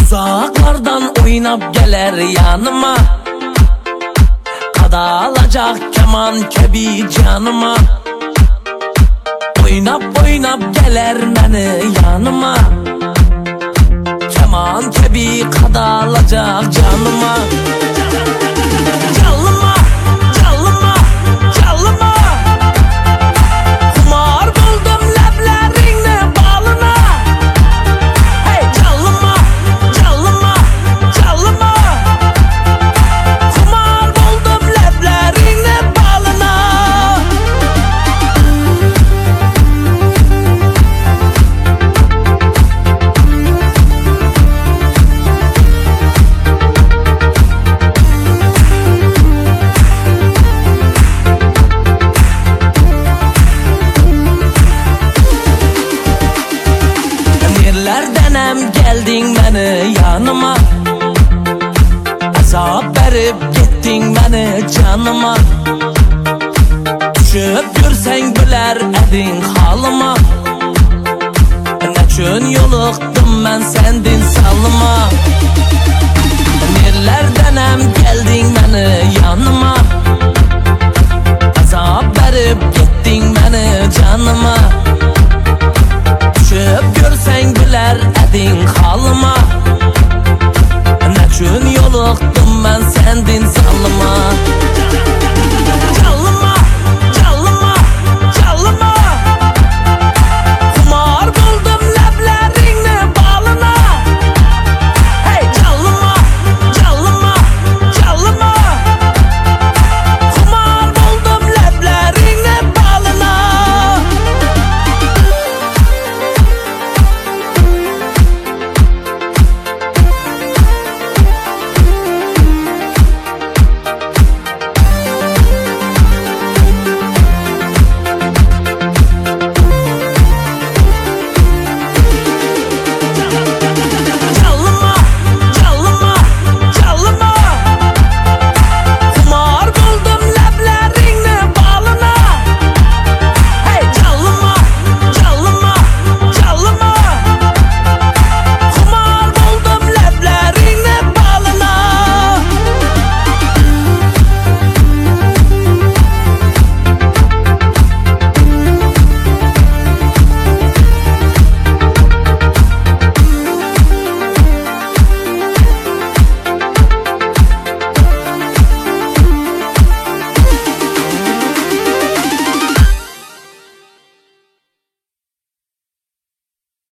Uzaklardan oynap geler yanıma, kadalacak keman kebi canıma. Oynap oynap geler məni yanıma, keman kebi kadalacak canıma. Canlıma, canlıma, canlıma, kumar buldum ləblərinlə balına. Hey canlıma, canlıma, canlıma, kumar buldum ləblərinlə balına. Nerlerdenem geldin beni yanıma, azap verip gittin beni canıma. Düşüp görsen güler edin halıma, neçün yoluqdum ben sendin salıma. Nerlerdenem geldin beni yanıma, azap verip gittin beni canıma.